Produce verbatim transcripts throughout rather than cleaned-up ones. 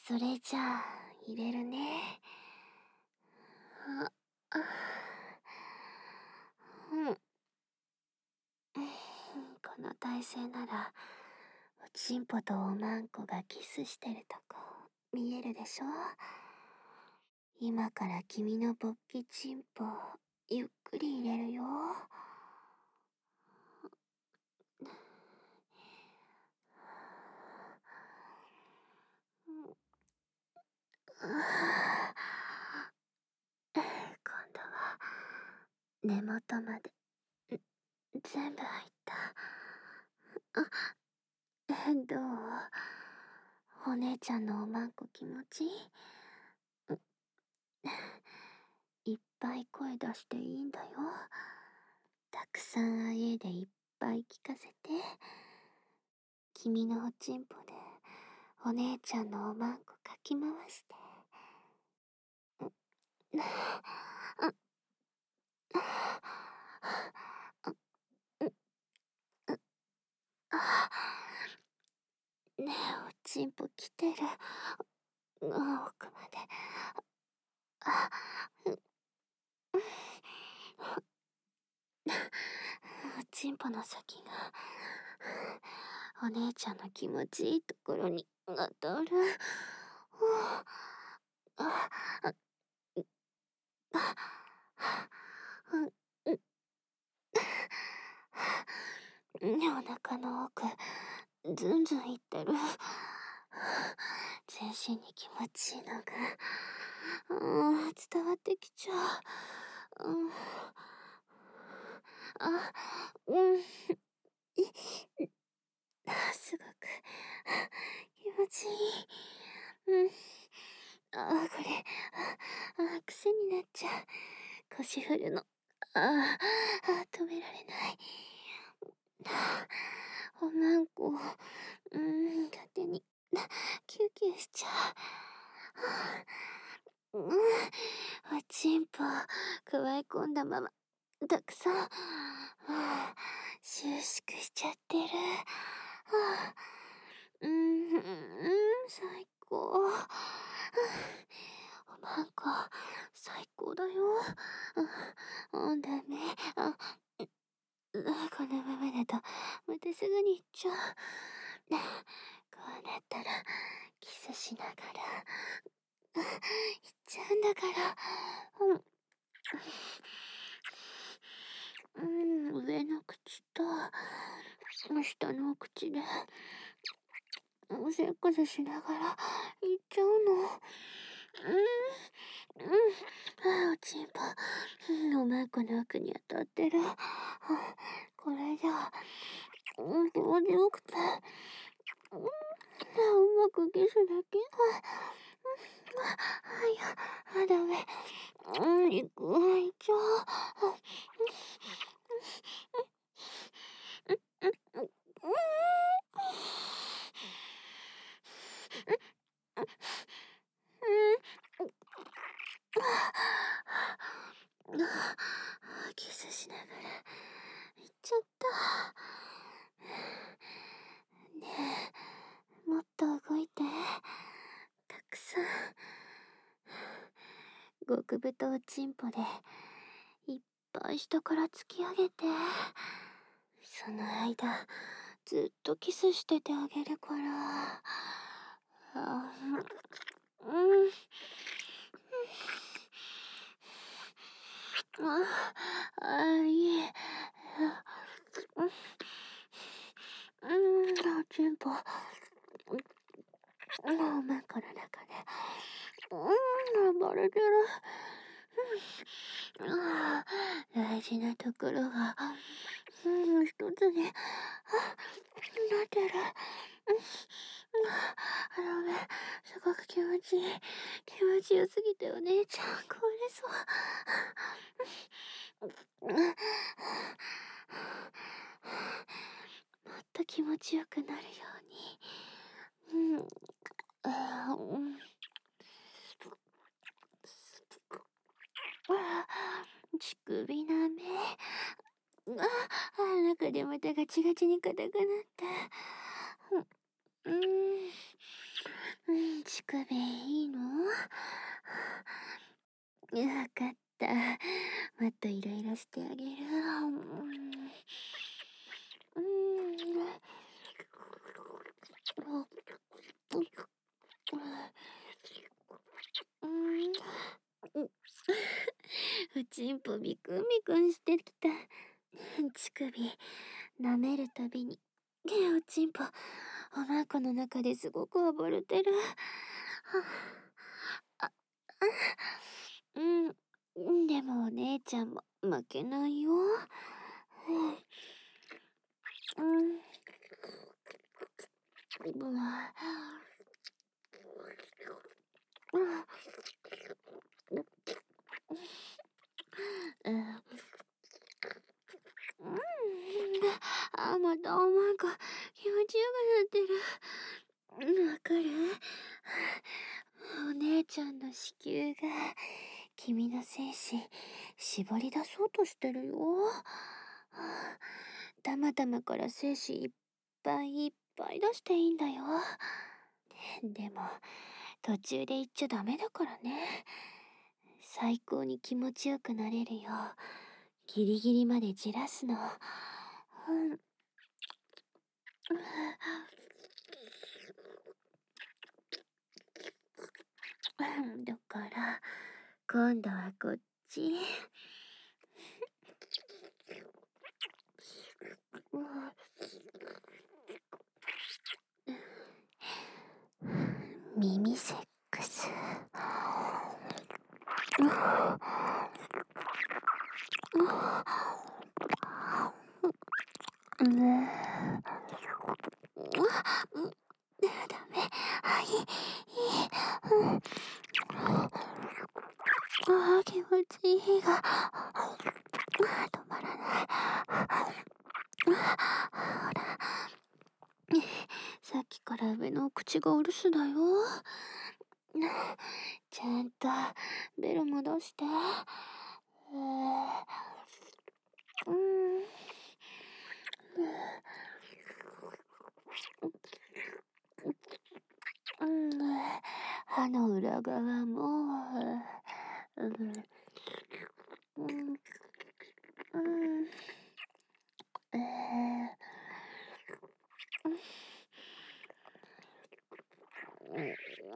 それじゃあ、入れるね。あ、あ、うん。この体勢なら、おちんぽとおまんこがキスしてるとこ、見えるでしょ？今から君の勃起チンポ、ゆっくり入れるよ。今度は根元まで全部入った。あ、どう？お姉ちゃんのおまんこ気持ちいい？いっぱい声出していいんだよ。たくさんあえでいっぱい聞かせて。君のおちんぽでお姉ちゃんのおまんこかき回して。ねえ、おちんぽ来てる。奥まで。あ、おちんぽの先がお姉ちゃんの気持ちいいところに当たる。あ、あ、あ、うん、お腹の奥、ずんずんいってる。全身に気持ちいいのが、うん、伝わってきちゃう。うん、あ、うん、すごく気持ちいい。うん、あ、これ、あ、癖になっちゃう。腰振るの。ああ、止められない。おまんこ、うん、勝手に、キューキューしちゃう。うん、おちんぽ、くわえ込んだまま、たくさん、収縮しちゃってる。うん、うん、最高。おまんこ、最高だよ。うん、ダメ。あ、このままだと、またすぐに行っちゃう。こうなったら、キスしながら、行っちゃうんだから。うん、うん、上の口と、下のお口で、おせっこせしながら、行っちゃうの。うん、うん、あ、おちんぽ、うん、おまんこの奥に当たってる。これじゃ、うん、気持ちよくて、うん、うまくキスできない。あ、いや、あ、ダメ。うん、行く、行っちゃう。キスしながら行っちゃった。ねえ、もっと動いて。たくさん。極太おちんぽでいっぱい下から突き上げて。その間、ずっとキスしててあげるから。あ、うん。あ、あ、いい。うん、おちんぽ。おまんこの中で。うん、暴れてる。ああ、大事なところが、うん、一つに、あ、なってる。うん、あ、ダメ。すごく気持ちいい。気持ちよすぎてお姉ちゃん壊れそう。もっと気持ちよくなるように。うん。あ、うん。あ、乳首なめ。あ、あ、中でまたガチガチに硬くなった。うん、うん、乳首、 わかった。もっとイライラしてあげる。うん。うん。おちんぽビクンビクンしてきた。乳首舐めるたびにおちんぽおまんこの中ですごく暴れてる。あ、あ、うん、でもお姉ちゃんも負けないよ。うん、うん、うん、あ、またおまんこ気持ちよくなってる。うん、わかる？お姉ちゃんの子宮が君の精子絞り出そうとしてるよ。たまたまから精子いっぱいいっぱい出していいんだよ。でも途中で言っちゃダメだからね。最高に気持ちよくなれるようギリギリまでじらすの。うん。だから今度はこっち。耳セックス。うん。ダメ。はい。いい。うん。ああ、気持ちいいが。止まらない。ほら。さっきから上の口がお留守だよ。ちゃんとベロ戻して。うん。うん。歯の裏側も。うん。うん。うん。えー、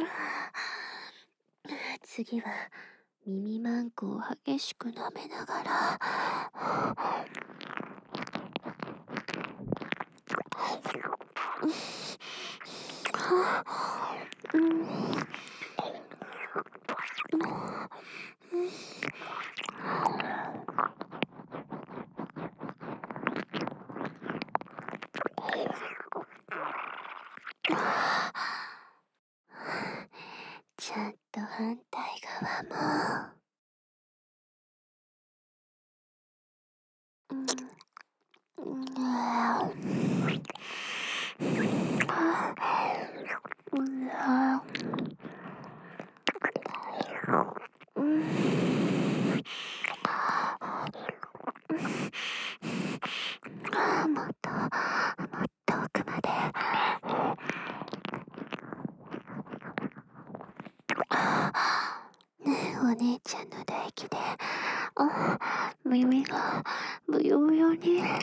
次は耳マンコを激しく舐めながら。うん。ちゃんと反対側も。うん。うん。うん。もっともっと奥まで。ねえ、お姉ちゃんの唾液であ耳がブヨブヨに。ね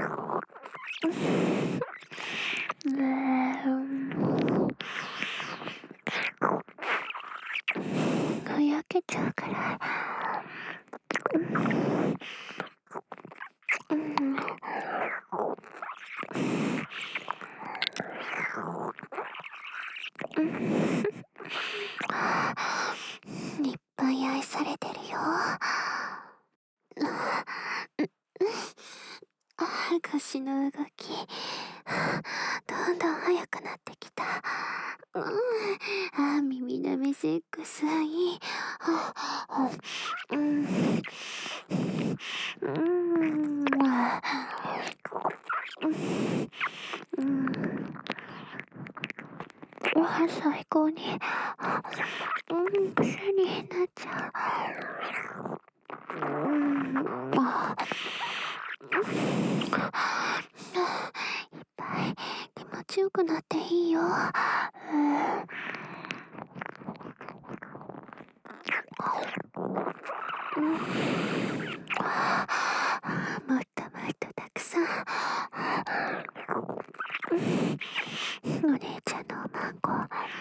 え、ふやけちゃうから。うん。いっぱい愛されてるよ。腰の動きどんどん速くなってきた。うん、あ、耳なめセックスいい。うん、うん、うん、わ、最高に、うん、癖になっちゃう。うん、いっぱい気持ちよくなっていいよ。うん、 もっともっとたくさん。お姉ちゃんのおまんこ。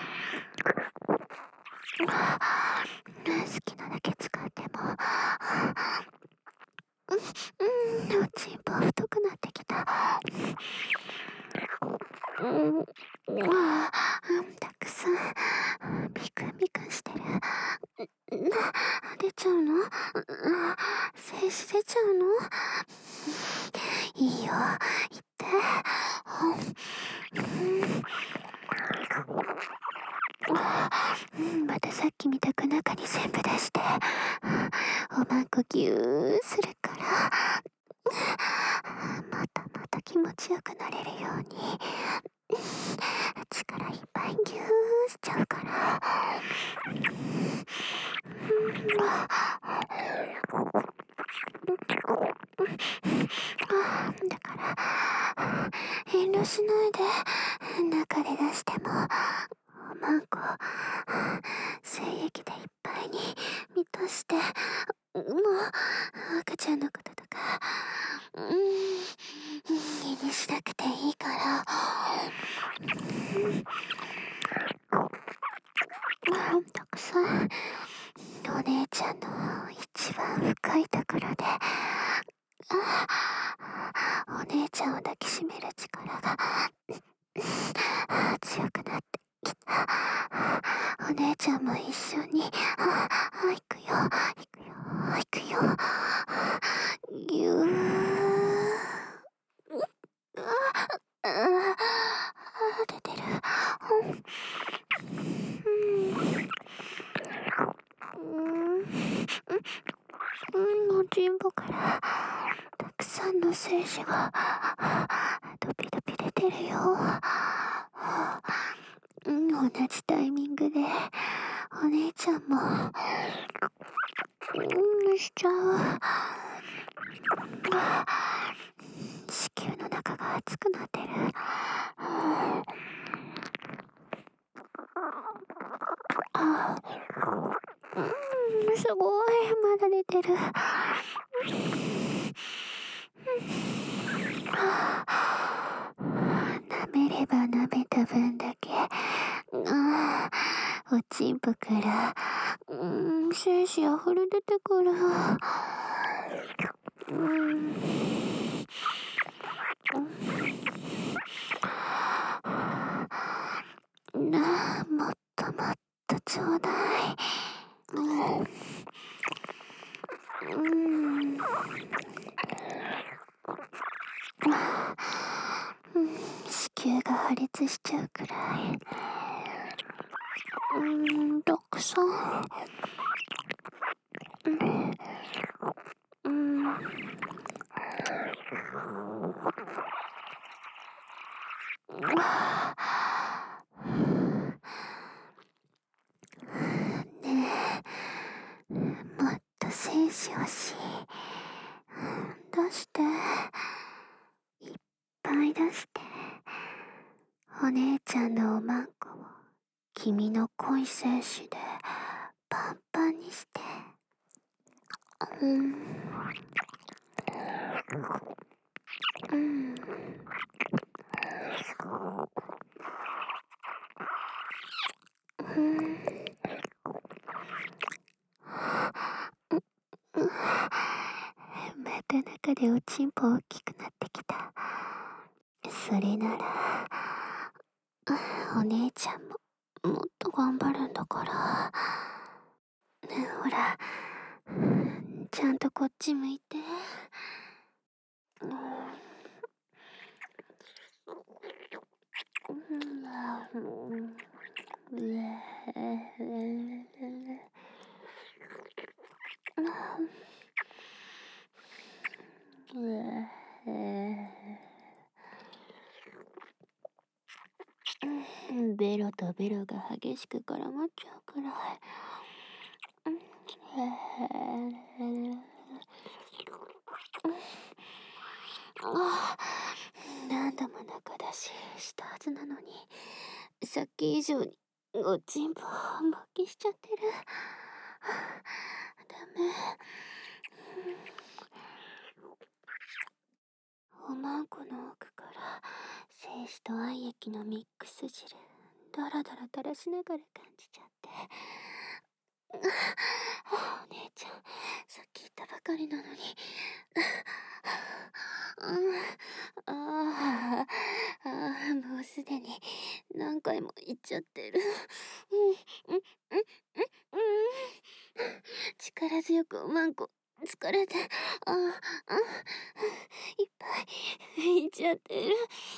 好きなだけ使っても。うん、おちんぽ太くなってきた。うん、あたくさんビクビクしてる。出ちゃうの？精子出ちゃうの？いいよ、言って。うん、またさっきみたく中に全部出して、おまんこぎゅーするから、またまた気持ちよくなれるように、力いっぱいぎゅーしちゃうから。だから遠慮しないで、中で出してもおまんこ精液でいっぱいに満たして、もう赤ちゃんのこととかうん気にしなくていいから。たくさんお姉ちゃんの一番深いところで、お姉ちゃんを抱きしめる力が強くなってきた。お姉ちゃんも一緒に、あ、行くよ、行くよ、行くよ。ぎゅー。ああ、出てる。うん、うん、うん、おちんぽからたくさんの精子がドピドピ出てるよ。うん、同じタイミングでお姉ちゃんもうんしちゃう。子宮の中が熱くなってる。あ、うん、すごい、まだ出てる。舐めれば舐めた分だけ、あおちんぽから、うん、精子あふれ出てくる。うん、なあ、もっともっとちょうだい。うん、うん、子宮が破裂しちゃうくらい。うん、たくさん。うん、うん、ねえ、もっと精子欲しい。出して、いっぱい出して。お姉ちゃんのおまんこを君の濃い精子でパンパンにして。うん、うん、うん、また中でおちんぽ大きくなってきた。それならお姉ちゃんももっと頑張るんだから。ほら、ちゃんとこっち向いて。うん、ベロとベロが激しく絡まっちゃうくらい。ああ、何度も中出ししたはずなのに、さっき以上におちんぽ勃起しちゃってる。 ダメ。おまんこの奥から精子と愛液のミックス汁ダラダラ垂らしながら感じちゃって。お姉ちゃん、さっき言ったばかりなのに。うん、ああ、ああ、もうすでに何回も言っちゃってる。うん、うん、うん、うん、うん。力強くおまんこ疲れて、ああ、あ、いっぱい言っちゃってる。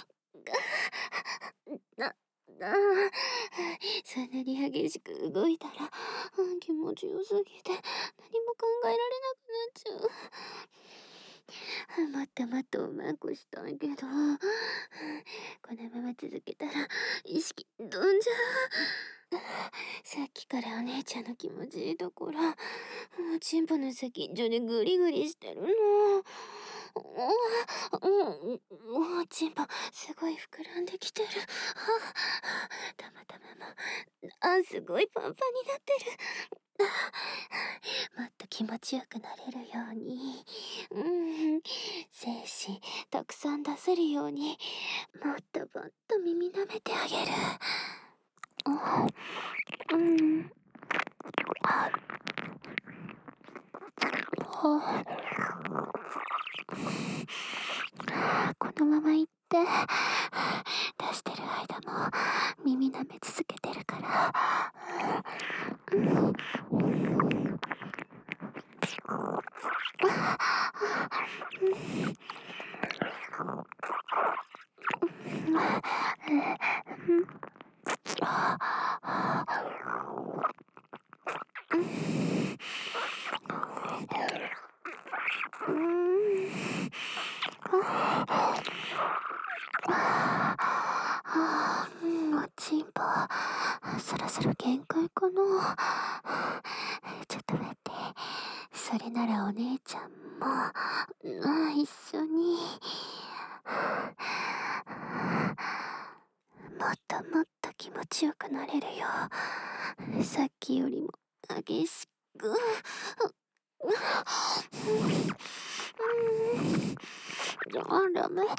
な、なあ、そんなに激しく動いたら、気持ちよすぎて何も考えられなくなっちゃう。もっともっとうまくしたいけど、このまま続けたら意識飛んじゃう。さっきからお姉ちゃんの気持ちいいところ、チンポの先っちょでグリグリしてるの。うん、もうチンポすごい膨らんできてる。たまたまもあすごいパンパンになってる。もっと気持ちよくなれるように、うん、精子たくさん出せるようにもっともっと耳舐めてあげる。うん、あこのまま行って出してる間も耳舐め続けてるから。うん、おちんぽそろそろ限界かな。ちょっと待って、それならお姉ちゃんも一緒にもっともっと気持ちよくなれるよ。さっきよりも激しく。あ、ダメ。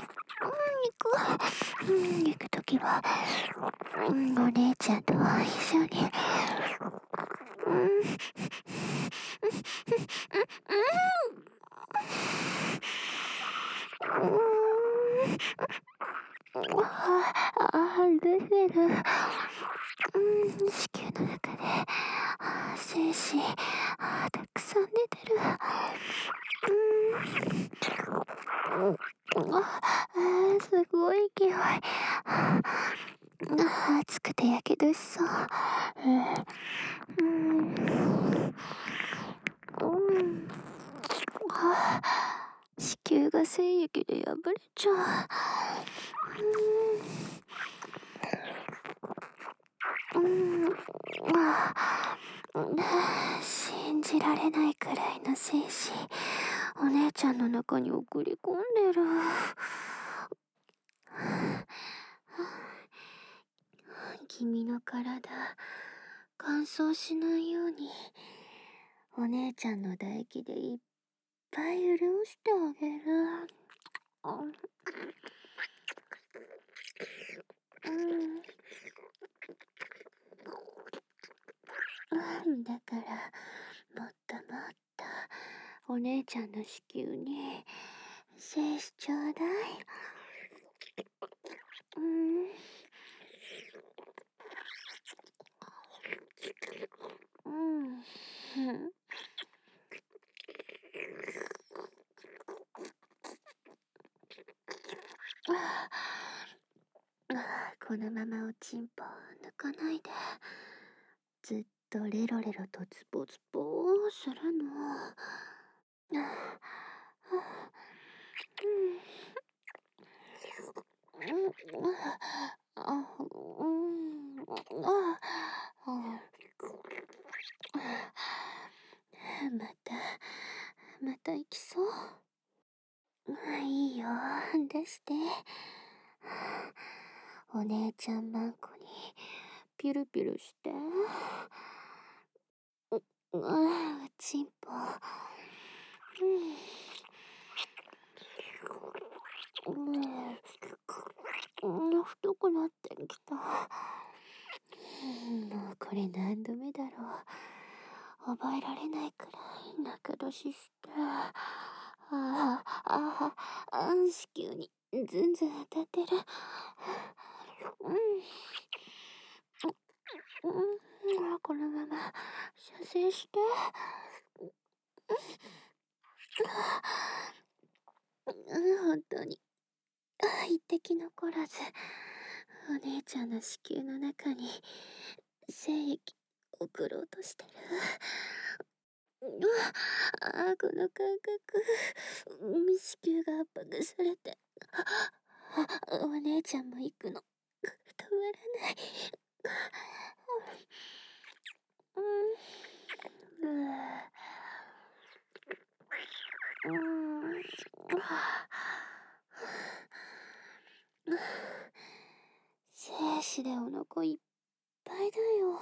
行く。行くときは、お姉ちゃんと一緒に。うん。ああ、出てる。うん、子宮の中で、精子、たくさん出てる。うん、あ、すごい勢い。熱くてやけどしそう。うん、うん、あ、子宮が精液で破れちゃう。うん、うん、信じられないくらいの精子お姉ちゃんの中に送り込んでる。君の体乾燥しないようにお姉ちゃんの唾液でいっぱい潤してあげる。うん、だからもっともっとお姉ちゃんの子宮に精子ちょうだい。うん、うん、このままおちんぽ抜かないでずっとレロレロとズボズボするの。またまた行きそう。いいよ、出して。お姉ちゃんまんこにピュルピュルして。 ああ、ちんぽ。うん。うん、太くなってきた。うん、もうこれ何度目だろう。覚えられないくらい中出しして。ああ、ああ、ああ、子宮にずんずん当たってる。うん。うん、このまま射精して。うん、本当に。あ、一滴残らず、お姉ちゃんの子宮の中に精液送ろうとしてる。うわ、ああ、この感覚。うん、子宮が圧迫されて。あ、お姉ちゃんも行くの。止まらない。うん。うわ。うん。精子でお腹いっぱいだよ。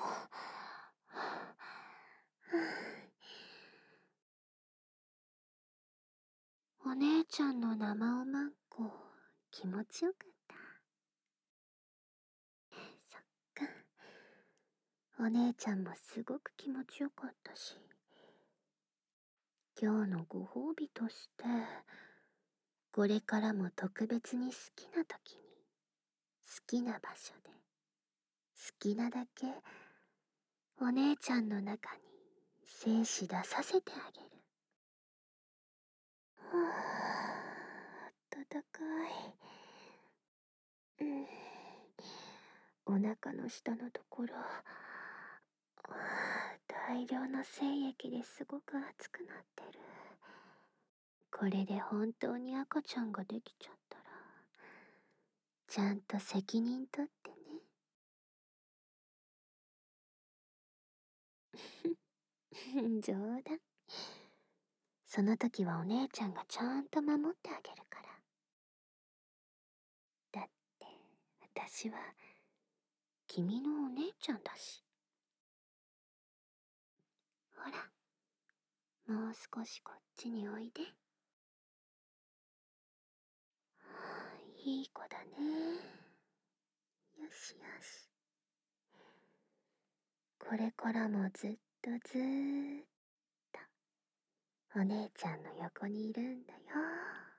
お姉ちゃんの生おまんこ気持ちよかった。そっか。お姉ちゃんもすごく気持ちよかったし、今日のご褒美として、これからも特別に好きな時に、好きな場所で、好きなだけ、お姉ちゃんの中に精子出させてあげる。はあ、暖かい。うん、お腹の下のところ、大量の精液ですごく熱くなってる。これで本当に赤ちゃんができちゃったら、ちゃんと責任取ってね。冗談。その時はお姉ちゃんがちゃんと守ってあげるから。だって私は君のお姉ちゃんだし。ほら、もう少しこっちにおいで。いい子だね。よしよし。これからもずっとずーっとお姉ちゃんの横にいるんだよ。